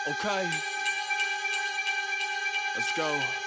Okay, let's go.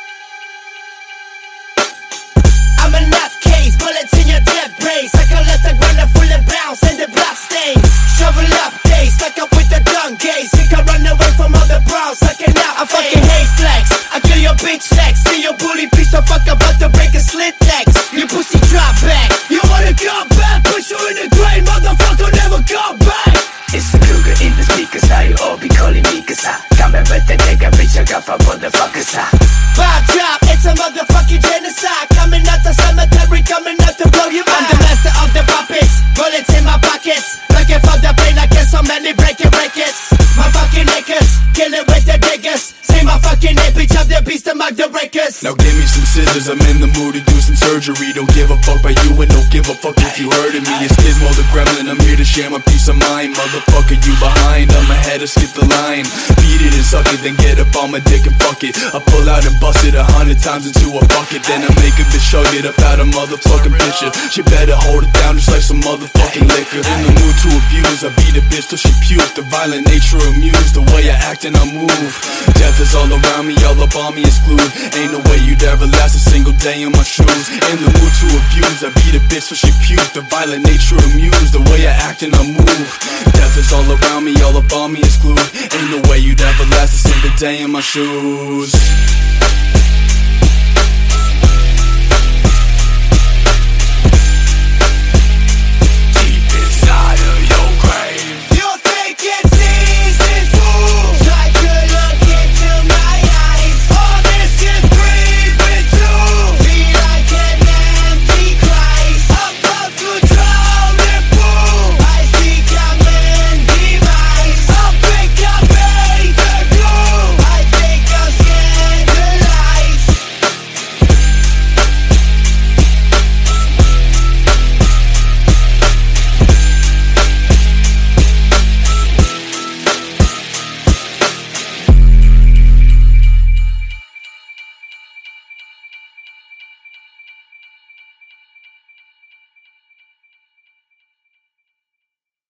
I'm a nutcase, bullets in your dead brains. I can let the ground full and bounce and the blood stains. Shovel up days, stuck up with the gun gaze. You can run away from all the browns like an out. I fucking hate flex, I kill your bitch legs. See your bully piece of fuck about to break a slit legs. You pussy drop back, you wanna come back? Push you in the grave, motherfucker, never come back. It's the cougar in the speakers, how you all be calling me, cause I come and bet the nigga, bitch, I got for motherfuckers, Bob drop, it's a motherfucking genocide. Coming out the cemetery, coming out to blow you mind. I'm the master of the puppets, bullets in my pockets. Looking for the pain, I get so many breaking records. My fucking niggas, killing with the diggers. Say my fucking name, bitch, I'm the beast among the records. Now give me some scissors, I'm in the mood to do some surgery. Don't give a fuck about you and don't give a fuck if you heard of me. It's Gizmo the Gremlin, I'm here to share my peace of mind. Motherfucker, you behind, I'm ahead of skip the line. Beat it and suck it, then get up on my dick and fuck it. I pull out and bust it 100 times into a bucket. Then I make a bitch chug it up out a motherfucking picture. She better hold it down just like some motherfucking liquor. In the mood to abuse, I beat a bitch till she puke. The violent nature amused, the way I act and I move. Death is all around me, all up on me is glued. Ain't no way you'd ever last a single day in my shoes. In the mood to abuse, I beat a bitch till she puke. The violent nature amused, the way I act and I move. Death is all around me, all up on me is glued. Ain't no way you'd ever last a single day in my shoes.